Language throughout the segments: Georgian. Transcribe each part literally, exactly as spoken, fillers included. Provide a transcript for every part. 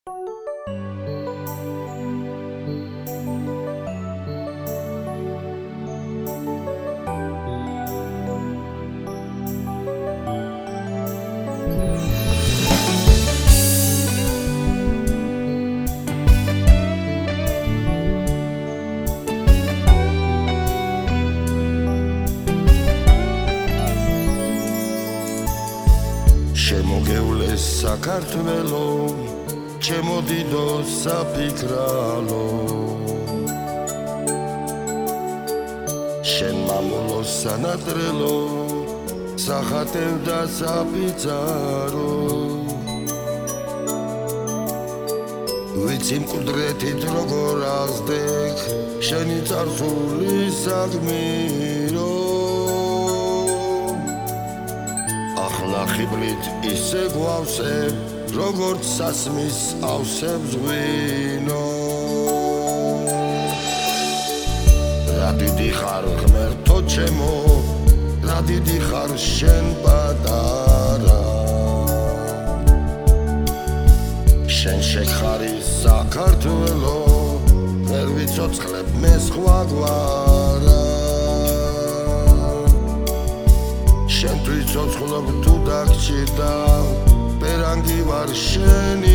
შემოგევლეს საქართველო, ჩემო დიდო საფიქრალო, შენ მამულო სანატრელო, სახატევ და საფიცარო, ვიცი მკვდრეთით როგორ აღსდექ, შენი წარსული საგმირო, ხიბლით ისე გვავსებ, როგორც სასმის ავსებს ღვინო. რა დიდი ხარ ღმერთო ჩემო, რა დიდი ხარ შენ პატარა, შენ შეხარი საქართველო, ვერ ვიცოცხლებ მე სხვა გვარა. შენთვის ცოცხლობ თუ დაგჭირდა, პერანგი ვარ შენი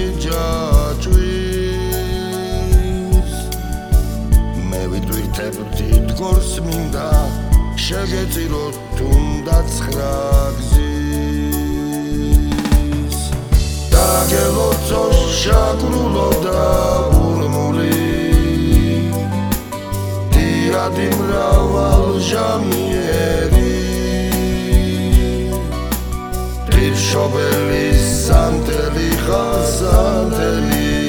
ჯაჭვის, მე ვიტვირთებ დიდ გორს მინდა, შეგეწირო თუნდაც ცხრა გზის, დაგელოცო შაკრულო და ურმული, დიადი მრავალჟამიერი, შობელი სანტელი ხასანტელი,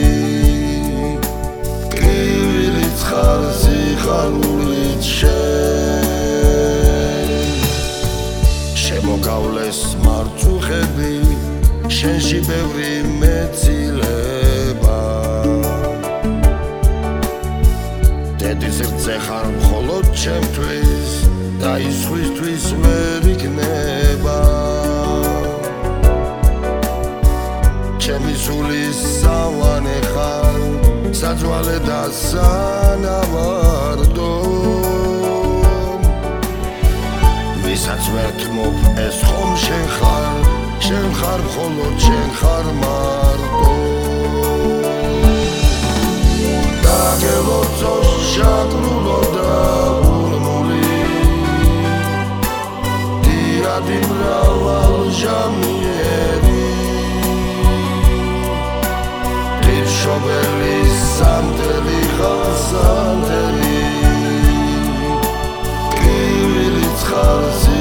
კრივილიც ხარ სიხარულით შენ, შემოგავლეს მარწუხები, შენში ბევრი მეცილება, დედის რძე ხარ მხოლოდ ჩემთვის და ის სხვისთვის ვერ იქნება. ჩემი სულის სავანე ხარ, საძვალე და სანავარდო, ვისაც ვერ თმობ ეს ხომ შენ ხარ, შენ ხარ მხოლოდ შენ ხარ მარტო. დაგელოცო შაკრულო და ურმული, დიადი მრავალჟამიერი, შობელი სანტელი ხასანტელი, კრივილიც ხარ